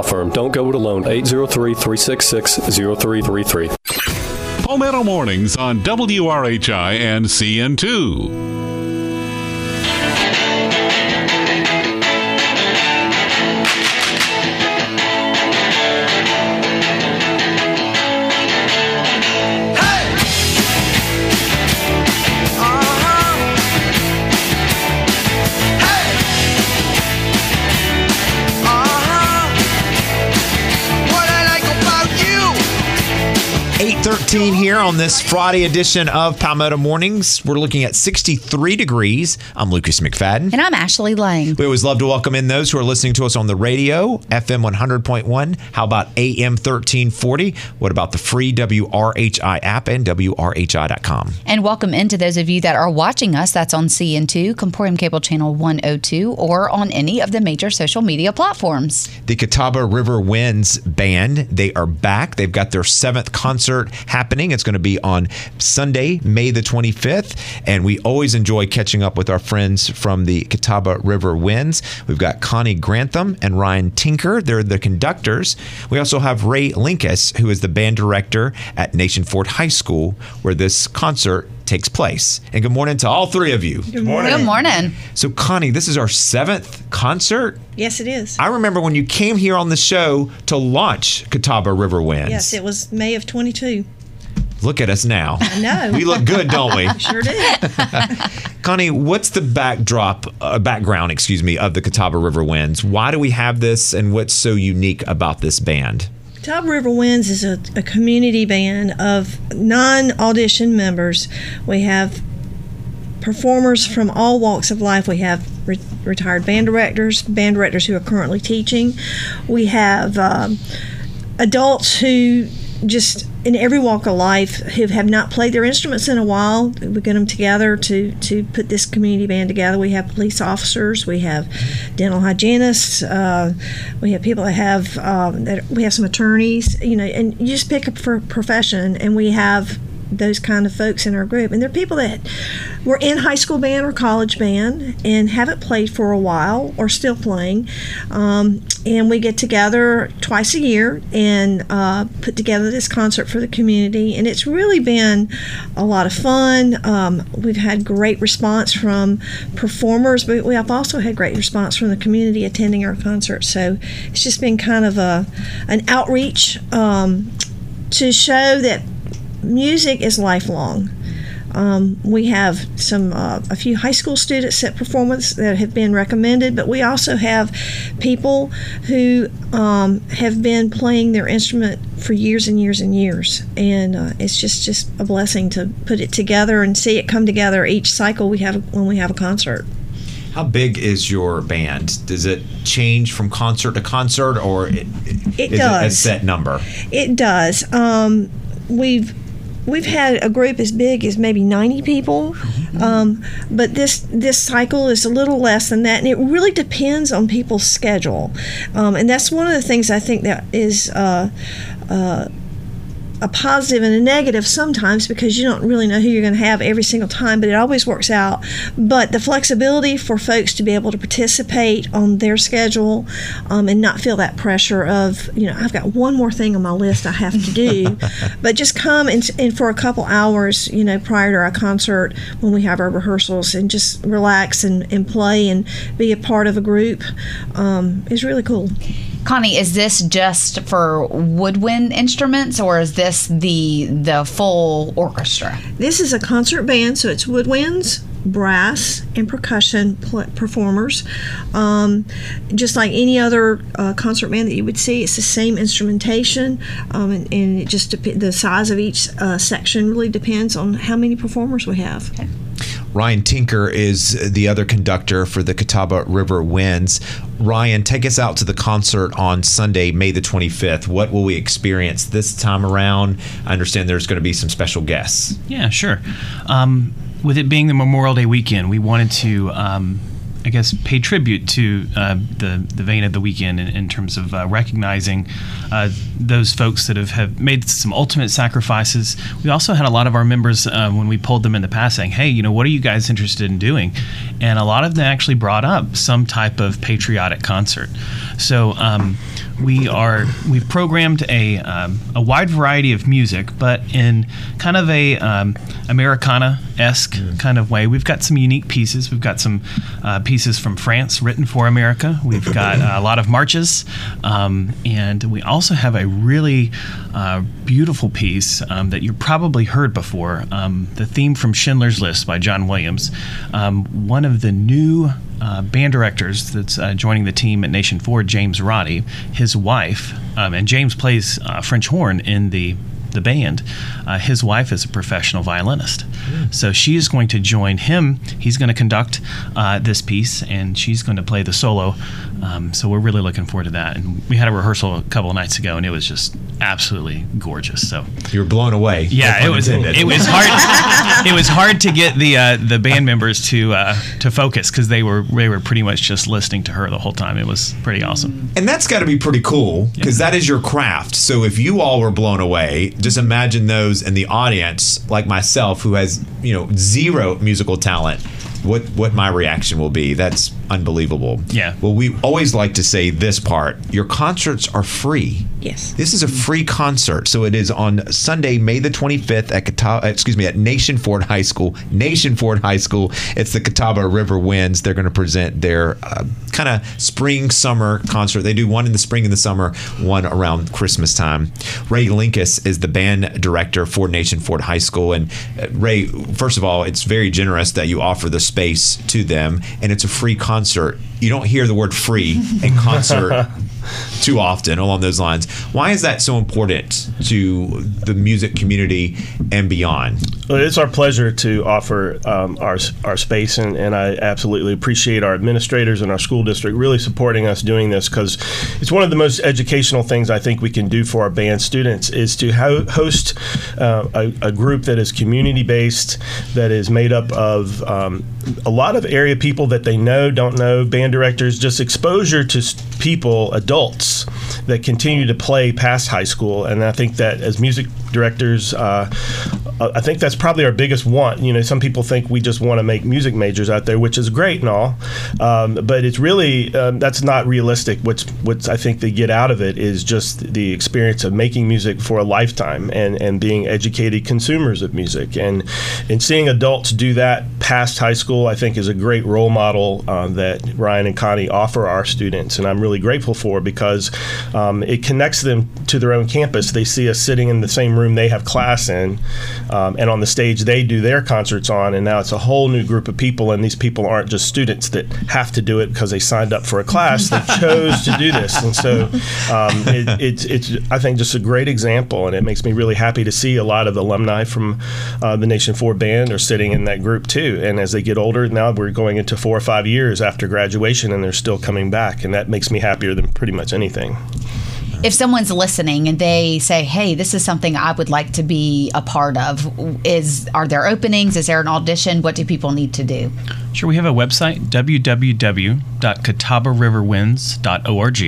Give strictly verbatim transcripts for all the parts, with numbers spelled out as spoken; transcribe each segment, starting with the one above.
firm. Don't go it alone. eight zero three, three six six, zero three three three. Palmetto Mornings on W R H I and C N two. eight thirteen here on this Friday edition of Palmetto Mornings. We're looking at sixty-three degrees. I'm Lucas McFadden. And I'm Ashley Lang. We always love to welcome in those who are listening to us on the radio, F M one hundred point one. How about A M thirteen forty? What about the free W R H I app and W R H I dot com? And welcome into those of you that are watching us. That's on C N two, Comporium Cable Channel one oh two, or on any of the major social media platforms. The Catawba River Winds Band, they are back. They've got their seventh concert happening. It's going to be on Sunday, May the twenty-fifth, and we always enjoy catching up with our friends from the Catawba River Winds. We've got Connie Grantham and Ryan Tinker. They're the conductors. We also have Ray Linkus, who is the band director at Nation Ford High School, where this concert takes place. And good morning to all three of you. Good morning. Good morning. So, Connie, this is our seventh concert. Yes, it is. I remember when you came here on the show to launch Catawba River Winds. Yes, it was May of twenty-two. Look at us now. I know. We look good, don't we? Sure do. Connie, what's the backdrop, uh, background, excuse me, of the Catawba River Winds? Why do we have this, and what's so unique about this band? Catawba River Winds is a, a community band of non-audition members. We have performers from all walks of life. We have re- retired band directors, band directors who are currently teaching. We have um, adults who just in every walk of life who have not played their instruments in a while. We get them together to, to put this community band together. We have police officers, we have dental hygienists, uh, we have people that have um, that we have some attorneys, you know, and you just pick up for a profession, and we have those kind of folks in our group. And they're people that were in high school band or college band and haven't played for a while or still playing. Um, and we get together twice a year and uh, put together this concert for the community. And it's really been a lot of fun. Um, we've had great response from performers, but we have also had great response from the community attending our concert. So it's just been kind of a an outreach um, to show that music is lifelong. Um, we have some uh, a few high school students that perform with us that have been recommended, but we also have people who um, have been playing their instrument for years and years and years, and uh, it's just, just a blessing to put it together and see it come together each cycle we have when we have a concert. How big is your band? Does it change from concert to concert, or it, it is does. it a set number? It does. Um, we've We've had a group as big as maybe ninety people, um, but this this cycle is a little less than that, and it really depends on people's schedule. Um, and that's one of the things I think that is uh, uh, a positive and a negative sometimes, because you don't really know who you're going to have every single time, but it always works out. But the flexibility for folks to be able to participate on their schedule um, and not feel that pressure of, you know, I've got one more thing on my list I have to do, but just come and, and for a couple hours, you know, prior to our concert when we have our rehearsals, and just relax and, and play and be a part of a group um, is really cool. Connie, is this just for woodwind instruments, or is this the the full orchestra? This is a concert band, so it's woodwinds, brass, and percussion pl- performers. Um, just like any other uh, concert band that you would see, it's the same instrumentation, um, and, and it just dep- the size of each uh, section really depends on how many performers we have. Okay. Ryan Tinker is the other conductor for the Catawba River Winds. Ryan, take us out to the concert on Sunday, May the twenty-fifth. What will we experience this time around? I understand there's going to be some special guests. Yeah, sure. Um, with it being the Memorial Day weekend, we wanted to um, I guess, pay tribute to uh, the the vein of the weekend in, in terms of uh, recognizing uh, those folks that have, have made some ultimate sacrifices. We also had a lot of our members, uh, when we polled them in the past, saying, hey, you know, what are you guys interested in doing? And a lot of them actually brought up some type of patriotic concert. So um, we are we've programmed a um, a wide variety of music, but in kind of a um, Americana-esque mm. kind of way. We've got some unique pieces. We've got some uh, pieces from France written for America. We've got uh, a lot of marches, um, and we also have a really uh, beautiful piece um, that you probably heard before. Um, the theme from Schindler's List by John Williams. Um, one of the new Uh, band directors that's uh, joining the team at Nation Ford, James Roddy, his wife, um, and James plays uh, French horn in the the band. Uh, his wife is a professional violinist, mm. so she is going to join him. He's going to conduct uh, this piece, and she's going to play the solo. Um, so we're really looking forward to that. And we had a rehearsal a couple of nights ago, and it was just absolutely gorgeous. So you were blown away. Yeah, it was. It was hard. It was hard to get the uh, the band members to uh, to focus because they were they were pretty much just listening to her the whole time. It was pretty awesome. And that's got to be pretty cool because yeah. that is your craft. So if you all were blown away, just imagine those in the audience, like myself, who has you know zero musical talent. What what my reaction will be. That's unbelievable. Yeah. Well, we always like to say this part. Your concerts are free. Yes. This is a free concert. So it is on Sunday, May the twenty-fifth at Catawba, excuse me, at Nation Ford High School. Nation Ford High School. It's the Catawba River Winds. They're going to present their uh, kind of spring summer concert. They do one in the spring and the summer, one around Christmas time. Ray Linkus is the band director for Nation Ford High School. And uh, Ray, first of all, it's very generous that you offer the space to them, and it's a free concert. You don't hear the word free in concert too often along those lines. Why is that so important to the music community and beyond? Well, it's our pleasure to offer um, our our space, and, and I absolutely appreciate our administrators and our school district really supporting us doing this, because it's one of the most educational things I think we can do for our band students is to ho- host uh, a, a group that is community-based, that is made up of um, a lot of area people that they know, don't know, band directors, just exposure to people, adults, that continue to play past high school. And I think that as music directors, uh, I think that's probably our biggest want. You know, some people think we just want to make music majors out there, which is great and all, um, but it's really, um, that's not realistic. What's, what's I think they get out of it is just the experience of making music for a lifetime and, and being educated consumers of music. And, and seeing adults do that past high school, I think, is a great role model uh, that Ryan and Connie offer our students. And I'm really grateful for, because um, it connects them to their own campus. They see us sitting in the same room they have class in, um, and on the stage they do their concerts on, and now it's a whole new group of people, and these people aren't just students that have to do it because they signed up for a class. They chose to do this. And so um, it, it's, it's, I think, just a great example, and it makes me really happy to see a lot of the alumni from uh, the Nation Ford Band are sitting in that group too. And as they get older, now we're going into four or five years after graduation, and they're still coming back, and that makes me happier than pretty much anything. If someone's listening and they say, hey, this is something I would like to be a part of, is are there openings? Is there an audition? What do people need to do? Sure, we have a website, w w w dot catawba river winds dot org.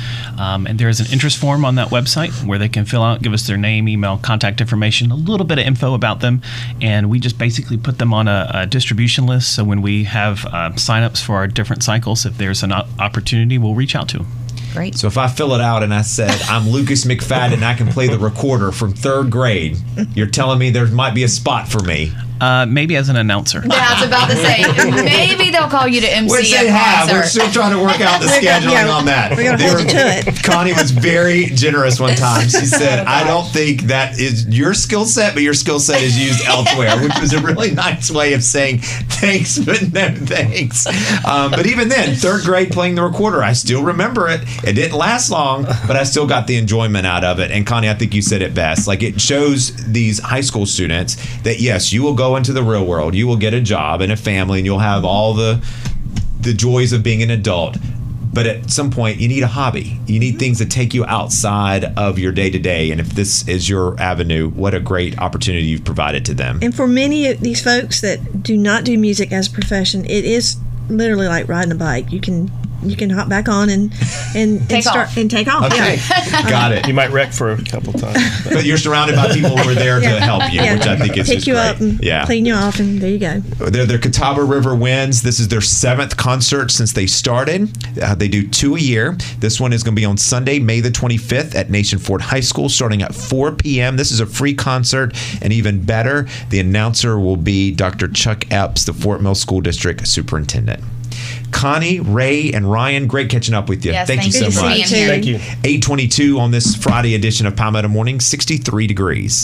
Um, and there's an interest form on that website where they can fill out, give us their name, email, contact information, a little bit of info about them. And we just basically put them on a, a distribution list. So when we have uh, signups for our different cycles, if there's an opportunity, we'll reach out to them. Great. So if I fill it out and I said, I'm Lucas McFadden and I can play the recorder from third grade, you're telling me there might be a spot for me? Uh, maybe as an announcer. Yeah, I was about to say, maybe they'll call you to M C Which a they have. concert. We're still trying to work out the scheduling yeah, on that. We're going to hold you to it. Connie was very generous one time. She said, I don't think that is your skill set, but your skill set is used elsewhere, which was a really nice way of saying thanks, but no thanks. Um, but even then, third grade playing the recorder, I still remember it. It didn't last long, but I still got the enjoyment out of it. And Connie, I think you said it best. Like, it shows these high school students that, yes, you will go into the real world. You will get a job and a family, and you'll have all the the joys of being an adult. But at some point, you need a hobby. You need things that take you outside of your day-to-day. And if this is your avenue, what a great opportunity you've provided to them. And for many of these folks that do not do music as a profession, it is literally like riding a bike. You can you can hop back on and and, and Take start off. and take off. Okay, Yeah. got it. You might wreck for a couple times. but- But you're surrounded by people who are there to Yeah. help you, Yeah. which I think is pick just you great. up and yeah. clean you off, and there you go. They're the Catawba River Winds. This is their seventh concert since they started. Uh, they do two a year. This one is going to be on Sunday, May the twenty-fifth at Nation Ford High School, starting at four p.m. This is a free concert, and even better, the announcer will be Doctor Chuck Epps, the Fort Mill School District Superintendent. Connie, Ray, and Ryan, great catching up with you. Yes, thank, thank you you so for much. being here. Thank you. eight twenty-two on this Friday edition of Palmetto Morning, sixty-three degrees.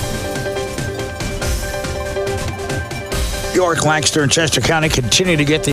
York, Lancaster, and Chester County continue to get the